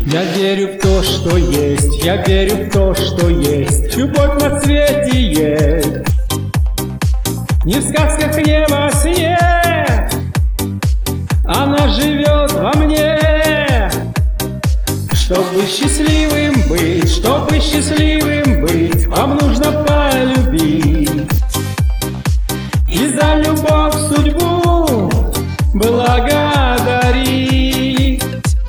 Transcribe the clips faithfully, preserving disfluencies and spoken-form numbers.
Я верю в то, что есть, я верю в то, что есть. Любовь на свете есть, не в сказках, не во сне. Она живет во мне. Чтобы счастливым быть, чтобы счастливым быть, вам нужно полюбить. И за любовь судьбу благодарить.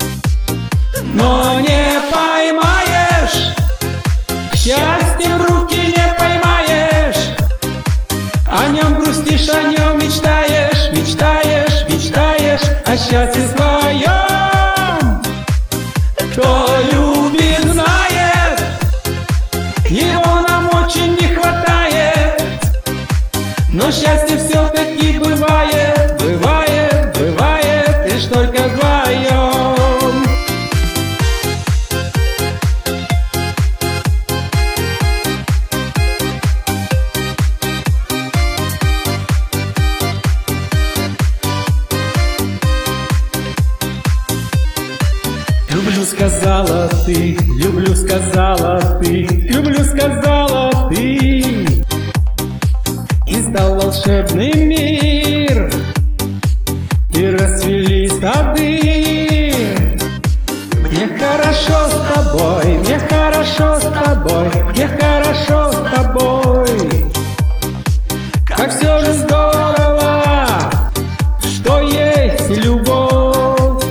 Но не поймаешь, счастье в руки не поймаешь. О нем грустишь, о нем мечтаешь, мечтаешь, мечтаешь о счастье своем. Кто любит, знает, его нам очень не хватает. Но счастье все-таки бывает, бывает, бывает лишь только вдвоем. Люблю, сказала ты, люблю, сказала ты, люблю, сказала ты. И стал волшебный мир, и расцвели сады. Мне хорошо с тобой, мне хорошо с тобой, мне хорошо с тобой. Как все же здорово, что есть любовь.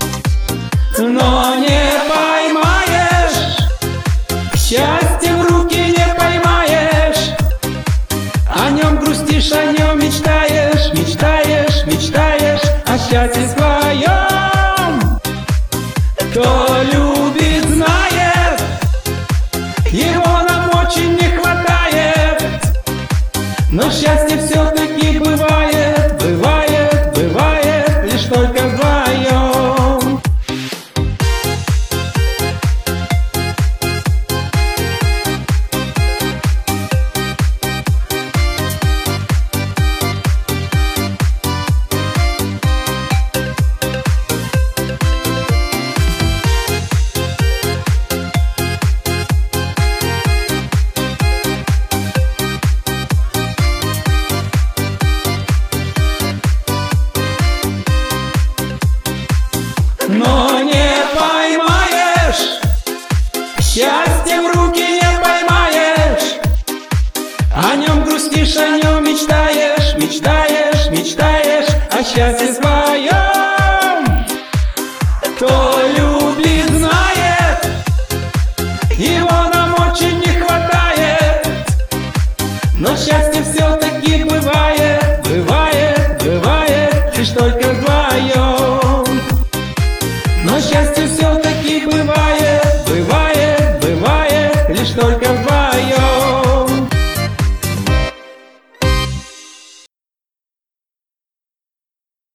Но не поймаешь, счастье в руки не поймаешь. О нем грустишь, о нем мечтаешь, мечтаешь, мечтаешь о счастье своем. Кто любит, знает, его нам очень не хватает. Но счастье все-таки бывает, бывает, бывает лишь только вдвоем. Но не поймаешь, счастье в руки не поймаешь. О нем грустишь, о нем мечтаешь, мечтаешь, мечтаешь о счастье своем. Кто любит, знает, его нам очень не хватает. Но счастье все-таки бывает, бывает, бывает лишь только вдвоем. Но счастье все